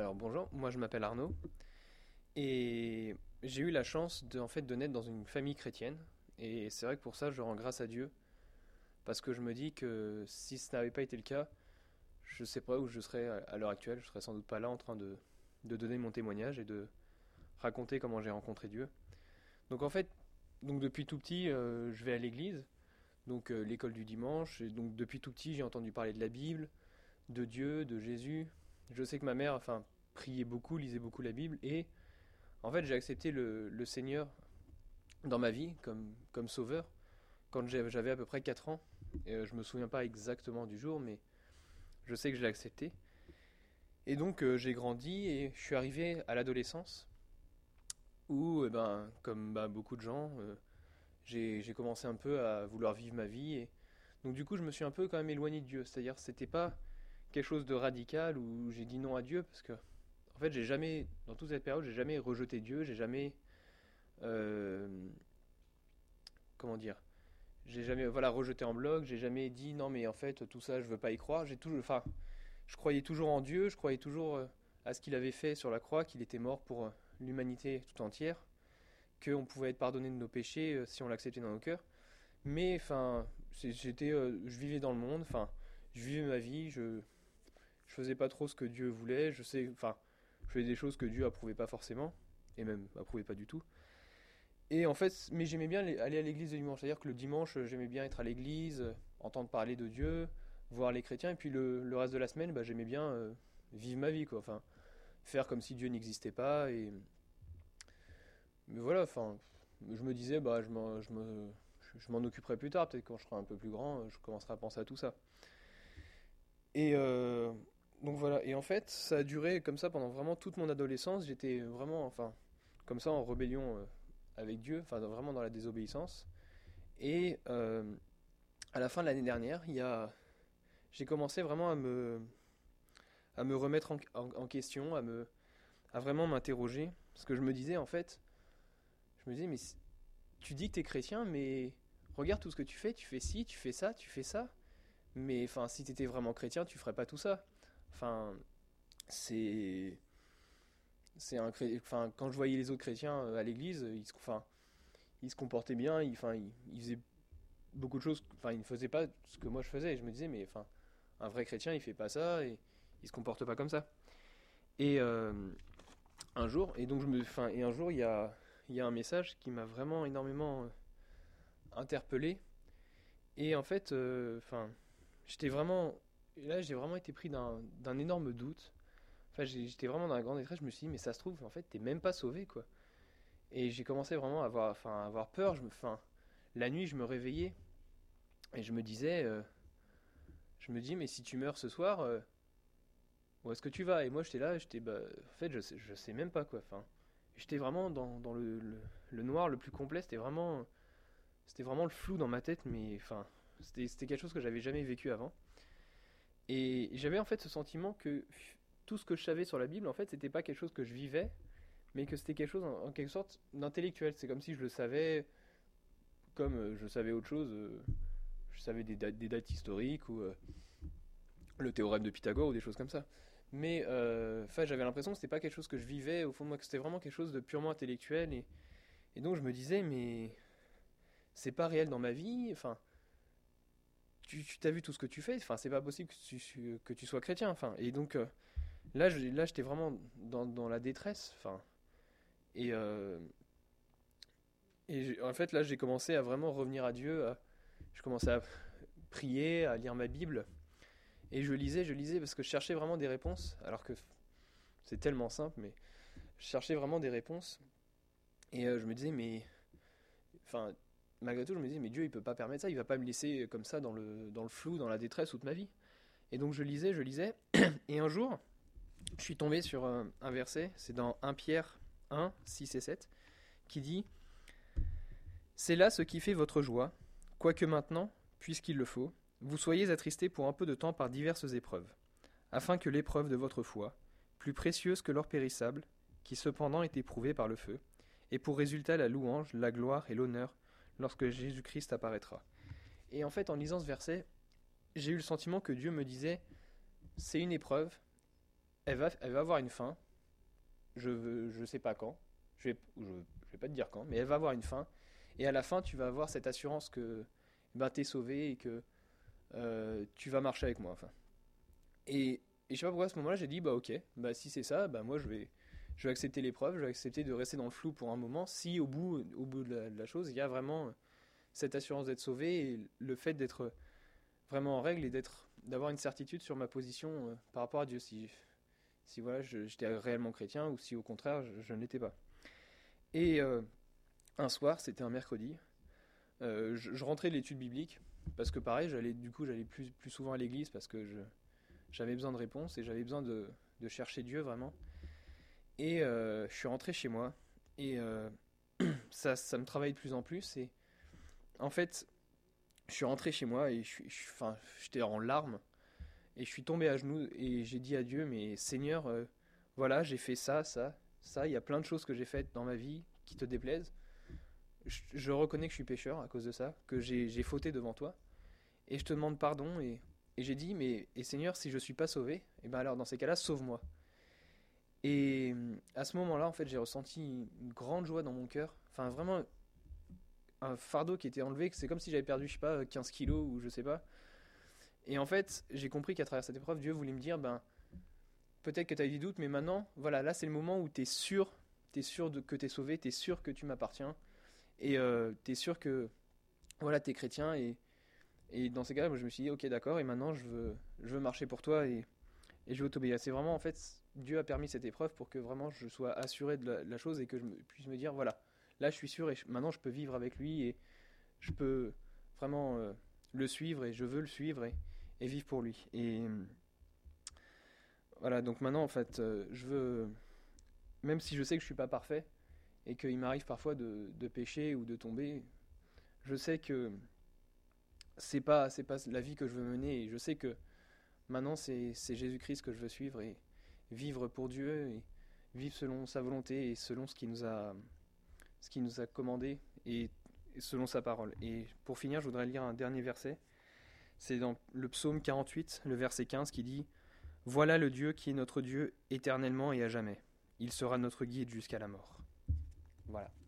Alors bonjour, moi je m'appelle Arnaud et j'ai eu la chance de naître dans une famille chrétienne et c'est vrai que pour ça je rends grâce à Dieu parce que je me dis que si ce n'avait pas été le cas, je sais pas où je serais à l'heure actuelle, je serais sans doute pas là en train de donner mon témoignage et de raconter comment j'ai rencontré Dieu. Donc en fait, depuis tout petit je vais à l'église, l'école du dimanche et donc depuis tout petit j'ai entendu parler de la Bible, de Dieu, de Jésus. Je sais que ma mère priait beaucoup, lisait beaucoup la Bible et en fait, j'ai accepté le Seigneur dans ma vie comme sauveur quand j'avais à peu près 4 ans. Et, je me souviens pas exactement du jour, mais je sais que je l'ai accepté. Et donc j'ai grandi et je suis arrivé à l'adolescence où, comme beaucoup de gens, j'ai commencé un peu à vouloir vivre ma vie. Et donc du coup, je me suis un peu quand même éloigné de Dieu. C'est-à-dire, c'était pas quelque chose de radical où j'ai dit non à Dieu parce que en fait, j'ai jamais, dans toute cette période, j'ai jamais rejeté Dieu, j'ai jamais euh, comment dire, j'ai jamais rejeté en bloc, j'ai jamais dit non mais en fait tout ça je veux pas y croire, je croyais toujours en Dieu, je croyais toujours à ce qu'il avait fait sur la croix, qu'il était mort pour l'humanité tout entière, qu'on pouvait être pardonné de nos péchés si on l'acceptait dans nos cœurs. Mais je vivais dans le monde, je vivais ma vie, je faisais pas trop ce que Dieu voulait, je faisais des choses que Dieu approuvait pas forcément et même approuvait pas du tout. Et en fait, mais j'aimais bien aller à l'église le dimanche. C'est-à-dire que le dimanche, j'aimais bien être à l'église, entendre parler de Dieu, voir les chrétiens. Et puis le reste de la semaine, j'aimais bien vivre ma vie, quoi. Enfin, faire comme si Dieu n'existait pas. Mais voilà, je me disais, je m'en occuperai plus tard. Peut-être quand je serai un peu plus grand, je commencerai à penser à tout ça. Et donc voilà. Et en fait, ça a duré comme ça pendant vraiment toute mon adolescence. J'étais vraiment, comme ça, en rébellion avec Dieu, vraiment dans la désobéissance. Et à la fin de l'année dernière, j'ai commencé vraiment à me remettre en question, à vraiment m'interroger. Parce que je me disais, en fait, je me disais, mais tu dis que tu es chrétien, mais regarde tout ce que tu fais ci, tu fais ça, tu fais ça. Mais si tu étais vraiment chrétien, tu ferais pas tout ça. Enfin, c'est. Quand je voyais les autres chrétiens à l'église, ils se comportaient bien, ils faisaient beaucoup de choses, ils ne faisaient pas ce que moi je faisais. Et je me disais, mais un vrai chrétien, il fait pas ça et il se comporte pas comme ça. Et un jour, et donc je me, enfin, et un jour, il y a un message qui m'a vraiment énormément interpellé. Et en fait, j'étais vraiment, et là, j'ai vraiment été pris d'un énorme doute. J'étais vraiment dans la grande détresse. Je me suis dit, mais ça se trouve, en fait, t'es même pas sauvé, quoi. Et j'ai commencé vraiment à avoir peur. La nuit, je me réveillais et je me dis, mais si tu meurs ce soir, où est-ce que tu vas? Et moi, j'étais là, en fait, je sais même pas quoi. J'étais vraiment dans le noir le plus complet. C'était vraiment le flou dans ma tête, mais c'était quelque chose que j'avais jamais vécu avant. Et j'avais en fait ce sentiment que tout ce que je savais sur la Bible, en fait, c'était pas quelque chose que je vivais, mais que c'était quelque chose en quelque sorte d'intellectuel. C'est comme si je le savais, comme je savais autre chose. Je savais des dates historiques ou le théorème de Pythagore ou des choses comme ça. Mais j'avais l'impression que c'était pas quelque chose que je vivais au fond de moi, que c'était vraiment quelque chose de purement intellectuel. Et donc je me disais, mais c'est pas réel dans ma vie. Tu t'as vu tout ce que tu fais. C'est pas possible que tu sois chrétien. Et donc là, j'étais vraiment dans la détresse. Et, euh, en fait, là, j'ai commencé à vraiment revenir à Dieu. Je commençais à prier, à lire ma Bible. Et je lisais parce que je cherchais vraiment des réponses. Alors que c'est tellement simple, mais je cherchais vraiment des réponses. Et je me disais, enfin, malgré tout, je me disais, mais Dieu, il peut pas permettre ça. Il va pas me laisser comme ça dans le flou, dans la détresse toute ma vie. Et donc je lisais. Et un jour, je suis tombé sur un verset. C'est dans 1 Pierre 1, 6 et 7, qui dit: c'est là ce qui fait votre joie, quoique maintenant, puisqu'il le faut, vous soyez attristés pour un peu de temps par diverses épreuves, afin que l'épreuve de votre foi, plus précieuse que l'or périssable, qui cependant est éprouvée par le feu, ait pour résultat la louange, la gloire et l'honneur lorsque Jésus-Christ apparaîtra. Et en fait, en lisant ce verset, j'ai eu le sentiment que Dieu me disait, c'est une épreuve, elle va avoir une fin. Je sais pas quand. Je vais pas te dire quand, mais elle va avoir une fin. Et à la fin, tu vas avoir cette assurance que ben, t'es sauvé et que tu vas marcher avec moi. Enfin. Et je sais pas pourquoi à ce moment-là, j'ai dit bah ok, bah si c'est ça, bah moi je vais accepter l'épreuve, je vais accepter de rester dans le flou pour un moment. Si au bout de la chose, il y a vraiment cette assurance d'être sauvé et le fait d'être vraiment en règle et d'avoir une certitude sur ma position par rapport à Dieu. Si voilà, j'étais réellement chrétien ou si au contraire je ne l'étais pas. Et un soir, c'était un mercredi, je rentrais de l'étude biblique parce que pareil, j'allais plus souvent à l'église parce que j'avais besoin de réponses et j'avais besoin de chercher Dieu vraiment. Et je suis rentré chez moi et ça me travaille de plus en plus. Et en fait, je suis rentré chez moi et enfin, j'étais en larmes et je suis tombé à genoux et j'ai dit à Dieu, mais Seigneur, voilà, j'ai fait ça. Il y a plein de choses que j'ai faites dans ma vie qui te déplaisent. Je reconnais que je suis pécheur à cause de ça, que j'ai fauté devant toi et je te demande pardon. Et j'ai dit, mais et Seigneur, si je suis pas sauvé, et ben alors dans ces cas-là, sauve-moi. Et à ce moment-là, en fait, j'ai ressenti une grande joie dans mon cœur. Enfin, vraiment, un fardeau qui était enlevé, que c'est comme si j'avais perdu, je sais pas, 15 kilos ou je sais pas. Et en fait, j'ai compris qu'à travers cette épreuve, Dieu voulait me dire, ben, peut-être que tu as eu des doutes, mais maintenant, voilà, là, c'est le moment où t'es sûr que t'es sauvé, t'es sûr que tu m'appartiens, et t'es sûr que, voilà, t'es chrétien, et dans ces cas-là, moi, je me suis dit, ok, d'accord, et maintenant, je veux marcher pour toi, et je veux t'obéir. C'est vraiment, en fait, Dieu a permis cette épreuve pour que vraiment je sois assuré de la chose et que puisse me dire, voilà, là, je suis sûr, et maintenant, je peux vivre avec lui, et je peux vraiment le suivre, et je veux le suivre, et vivre pour lui. Et voilà, donc maintenant, en fait, je veux, même si je sais que je suis pas parfait, et qu'il m'arrive parfois de pécher ou de tomber, je sais que c'est pas la vie que je veux mener, et je sais que maintenant, c'est Jésus-Christ que je veux suivre et vivre pour Dieu et vivre selon sa volonté et selon ce qu'il nous a commandé et selon sa parole. Et pour finir, je voudrais lire un dernier verset. C'est dans le psaume 48, le verset 15 qui dit « Voilà le Dieu qui est notre Dieu éternellement et à jamais. Il sera notre guide jusqu'à la mort. » Voilà.